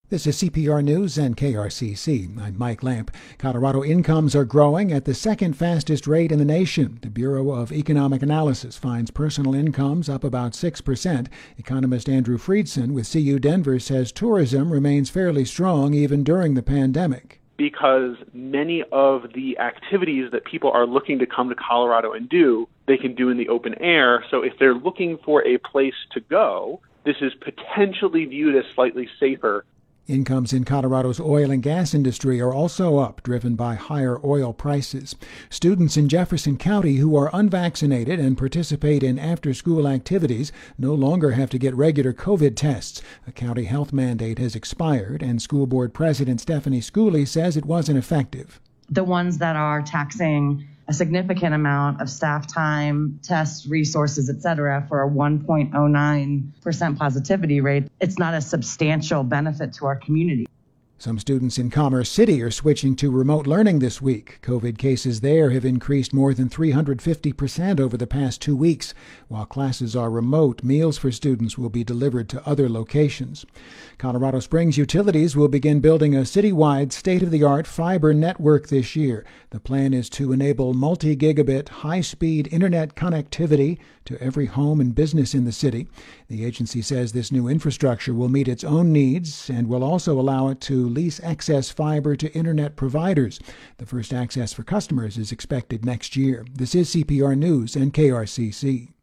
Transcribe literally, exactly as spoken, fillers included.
This is C P R News and K R C C. I'm Mike Lamp. Colorado incomes are growing at the second fastest rate in the nation. The Bureau of Economic Analysis finds personal incomes up about six percent. Economist Andrew Friedson with C U Denver says tourism remains fairly strong even during the pandemic. Because many of the activities that people are looking to come to Colorado and do, they can do in the open air. So if they're looking for a place to go, this is potentially viewed as slightly safer. Incomes in Colorado's oil and gas industry are also up, driven by higher oil prices. Students in Jefferson County who are unvaccinated and participate in after-school activities no longer have to get regular COVID tests. A county health mandate has expired, and school board president Stephanie Schooley says it wasn't effective. The ones that are taxing a significant amount of staff time, tests, resources, et cetera, for a one point oh nine percent positivity rate, it's not a substantial benefit to our community. Some students in Commerce City are switching to remote learning this week. COVID cases there have increased more than three hundred fifty percent over the past two weeks. While classes are remote, meals for students will be delivered to other locations. Colorado Springs Utilities will begin building a citywide state-of-the-art fiber network this year. The plan is to enable multi-gigabit, high-speed internet connectivity to every home and business in the city. The agency says this new infrastructure will meet its own needs and will also allow it to lease excess fiber to internet providers. The first access for customers is expected next year. This is C P R News and K R C C.